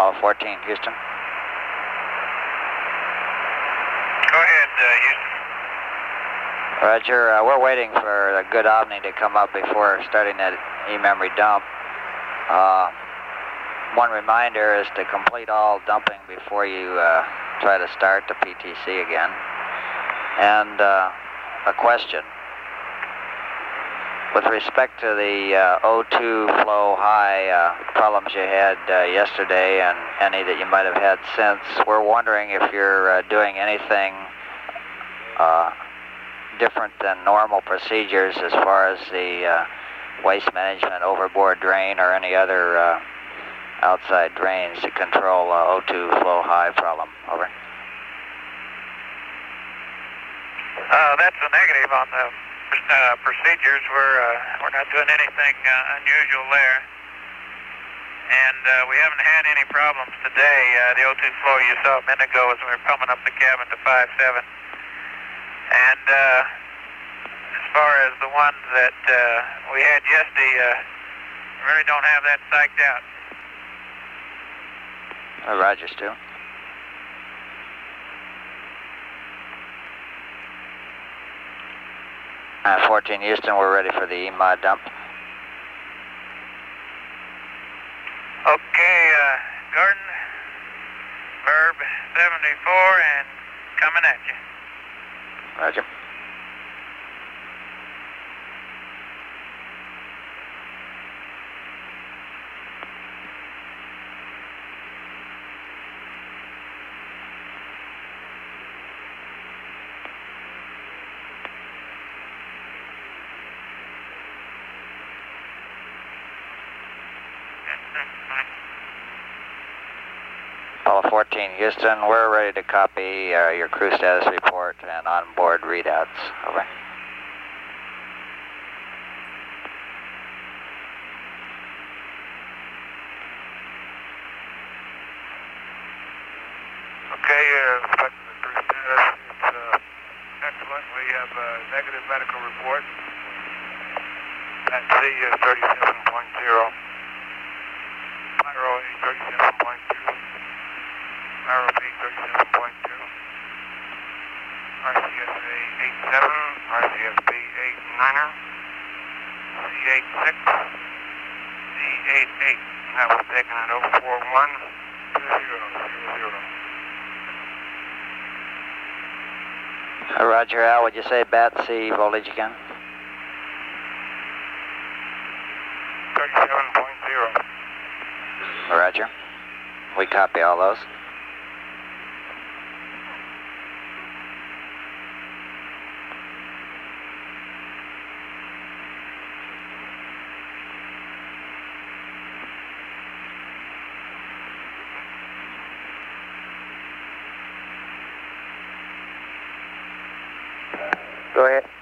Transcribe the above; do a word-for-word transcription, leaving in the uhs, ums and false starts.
Apollo fourteen, Houston. Go ahead, uh, Houston. Roger, uh, we're waiting for a good Omni to come up before starting that E-memory dump. Uh, one reminder is to complete all dumping before you uh, try to start the P T C again. And uh, a question. With respect to the uh, O two flow high uh, problems you had uh, yesterday and any that you might have had since, we're wondering if you're uh, doing anything uh, different than normal procedures as far as the uh, waste management overboard drain or any other uh, outside drains to control uh, O two flow high problem. Over. Uh, that's a negative on the Uh, procedures. We're uh, we're not doing anything uh, unusual there, and uh, we haven't had any problems today. Uh, the O two flow you saw a minute ago as we were pumping up the cabin to five seven, and uh, as far as the ones that uh, we had yesterday, uh, really don't have that psyched out. Uh, Roger, Stu. Uh, fourteen Houston, we're ready for the E M O D dump. Okay, uh, Gordon, Verb seventy-four and coming at you. Roger. Apollo fourteen, Houston, we're ready to copy uh, your crew status report and onboard readouts. Over. Okay, uh, respect to the crew status. It's uh, excellent. We have a negative medical report. Pat C is thirty-seven point zero. Pyro A thirty-seven point two. Pyro B thirty-seven point two. R C S A eighty-seven. R C S B eighty-nine. C eighty-six. C eighty-eight. That was taken at oh four one two zero zero zero. Uh, Roger, Al, would you say Bat C voltage again? thirty-seven point zero. Roger. We copy all those. Go ahead.